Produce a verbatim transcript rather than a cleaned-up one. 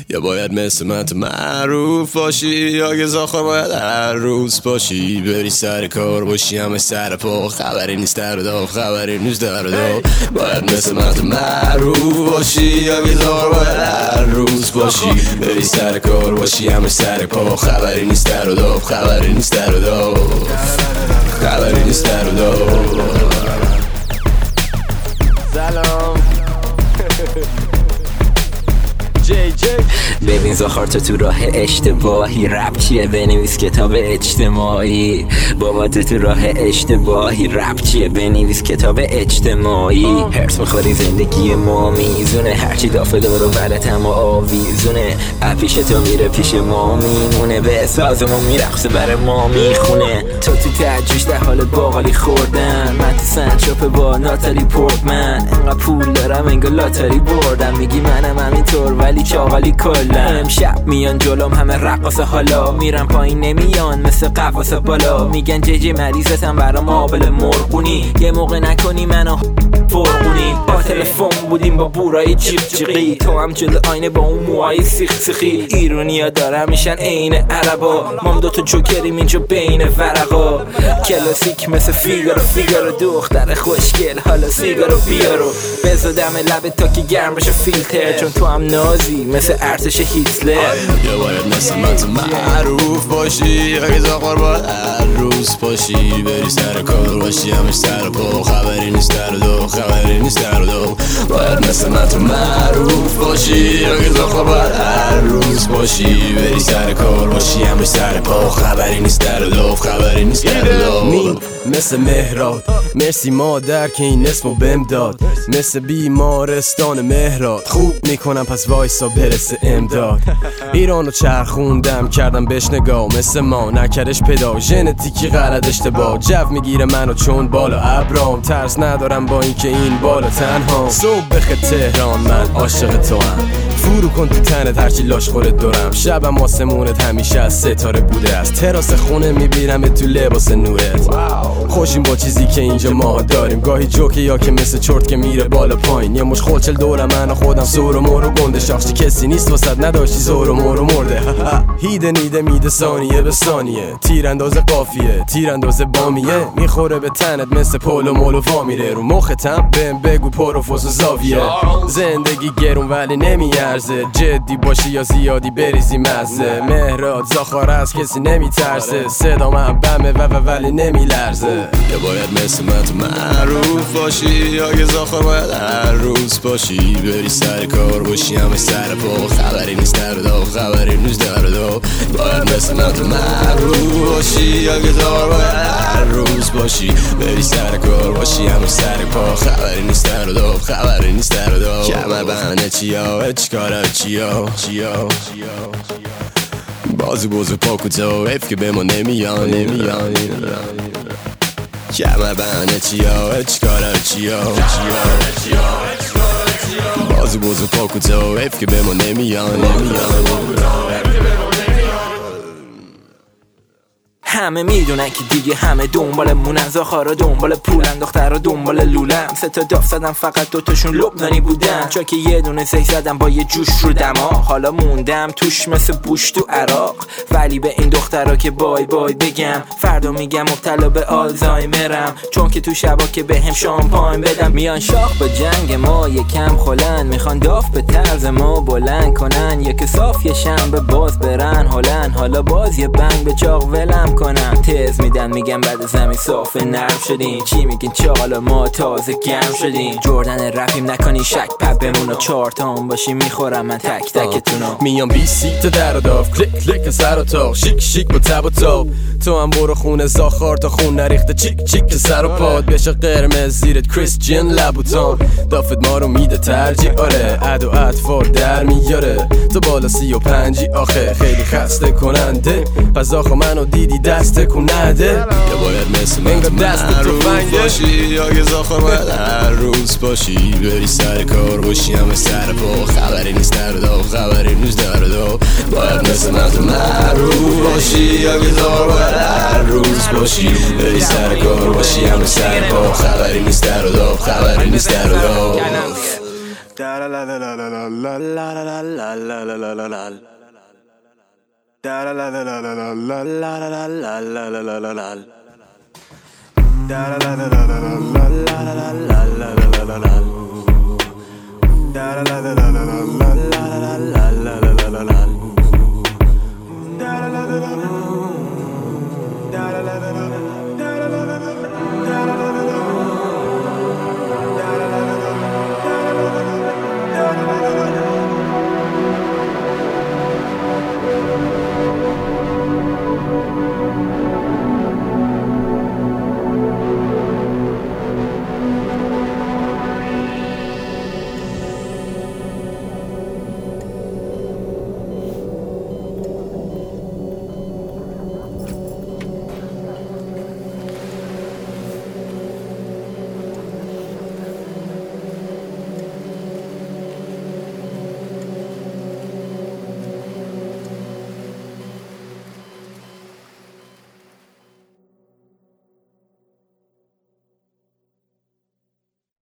یا باید مثل من تو معروف باشی، یا که زاخار باید هر روز باشی، بری سر کار باشی همه سر پا، خبری نیست در و داف، خبری نیست در و داف. باید مثل من تو معروف باشی، یا که زاخار باید هر روز باشی، بری سر کار باشی همه سر پا، خبری نیست در و داف، خبری نیست در و داف، خبری نیست در و داف. سلام جی جی. ببین زاخار تو تو راه اشتباهی، رپ چیه بنویس کتاب اجتماعی. بابا تو تو راه اشتباهی، رپ چیه بنویس کتاب اجتماعی. هرس میخوری زندگی ما میزونه، هرچی دافه دور و برت اما آویزونه. پیش تو میره پیش ما میمونه، به سازمون میرقصه برای ما میخونه. تو تو تجوش در حال باقالی خوردن، من تو سنچاپ با ناتالی پورتمن. انقدر پول دارم انگار لاتاری بردم، میگی منم همینطور ولی چاقالی کلا. امشب میان جلوم همه رقاصه، حالا میرم پایین نمیان مثل قفاسه بالا. میگن جی جی مریضتم برام آبل مرغونی، یه موقع نکنی منو فرقونی. با تلفن بودیم با بورای جیغ جیغی، تو هم جلو آینه با اون موهای سیخ سیخی. ایرونیا دارم میشن عین عربا، مام دوتا جوکریم اینجا بین ورقا. کلاسیک مثل فیگارو فیگارو، دختر خوشگل حالا سیگارو بیارو. بزا دم لبت تا که گرم بشه فیلتر، چون تو هم نازی مثل ارتش هیتلر. یا باید مثل من تو معروف باشی، یا که زاخار باید هر روز باشی، بری سر کار باشی همش سر پا، خبری نیست در و دو، خبری نیست در و دو. باید مثل من تو معروف باشی، یا که زاخار باید هر روز باشی، بری سر کار باشی همش سر پا، خبری نیست در و دو، خبری نیست در و دو. نیم مثل مهراد، مرسی مادر که این اسمو بهم داد. مثل بیمارستان مهراد، خوب میکنم پس وایسا برسه امداد. ایرانو چرخوندم کردم بهش نگاه، مثل ما نکرش پیدا، ژنتیکی غلط اشتباه. جو میگیره منو چون بالا ابرام، ترس ندارم با اینکه این بالا تنها. صبح بخیر تهران من عاشق تو هم، فرو کن تو تنت هرچی لاش خوره دورم. شبم آسمونت همیشه از ستاره بوده، از تراس خونه میبینم تو لباس نورت. خوشیم با چیزی که اینجا ما داریم، گاهی جوکه یا که مثل چرت که میره بالا پایین. یه مش خلچل دورم من و خودم سور و مور و گنده، شخصی کسی نیست واسد نداشتی زور و مور و مرده. هیده نیده میده ثانیه به ثانیه، تیرانداز قافیه تیرانداز بامیه. میخوره به تنت مثل پول و مول و وامیره، رو مختم بهم بگو پروفوز و زاویه. زندگی گرون ولی نمیارزه، جدی باشی یا زیادی بریزی مزه. مهراد زاخار از کسی نمیترسه، صدا من بمه و ولی نمیلرزه. یا باید مثل من تو معروف باشی، یا که زاخار باید هر روز باشی، بری سر کار باشی همه سر پا، خبری نیست در و دو، خبری نیست در و دو. باید مثل من تو معروف باشی، یا که زاخار باید هر روز باشی، بری سر کار باشی همه سر پا، خبری نیست در و دو، خبری نیست در و دو. کمر بهانه چیا چیکارا چیا چیا بازو بازو پاکوتا، حیف که به ما نمیان نمیان. کمر بهانه چیا چیکارا چیا چیا بازو بازو پاکوتا، حیف که به ما نمیان نمیان. همه میدونن که دیگه همه دنبال مونن، زاخارا دنبال پولن، دخترها دنبال لولن. سه تا داف زدم فقط دوتاشون لبنانی بودن، چون که یه دونه زی زدم با یه جوش رو دماغ. حالا موندم توش مثل بوش تو عراق، ولی به این دخترها که بای بای بگم، فردا میگم مبتلا به آلزایمرم. چون که تو شبا که بهم شامپاین بدم، میان شاخ به جنگ ما یکم خلن، میخوان داف به طرز ما بلند کنن. یک صاف یه شنبه باز برن هلن، حالا باز یه بنگ به چاق ولم کنم. تز میدن میگن بعد زمین صاف نرم شدین، چی میگین چاقالا ما تازه گرم شدین. جردن رفیم نکنی شک پپ بمونو، چهار تا هم باشی میخورم من تک تکتونو. میام بی سیت در و داف، کلیک کلیک سر و تاق، شیک شیک با تب و تاب. تو هم برو خونه زاخار تا خون نریخته، چیک چیک که سر و پاد بشه قرمز زیرت کریستین لبوتان. دافت ما رو میده ترجیح، آره عد و اطفار در میاره. تو بالا سی و پنجی آخه خیلی خسته کننده، پس آخه منو دیدی دست کننده. یا باید مثل من تو معروف باشی، یا که زاخار باید هر روز باشی، بری سر کار باشی همه سر پا، خبری نیست در و دو، خبری نیست در و دو. باید مثل من تو معروف باشی، یا که زاخار باید هر روز باشی، بری سر کار باشی همه سر پا، خبری نیست در و دو، خبری نیست در و دو. La la la la la la la la la la la la la la la la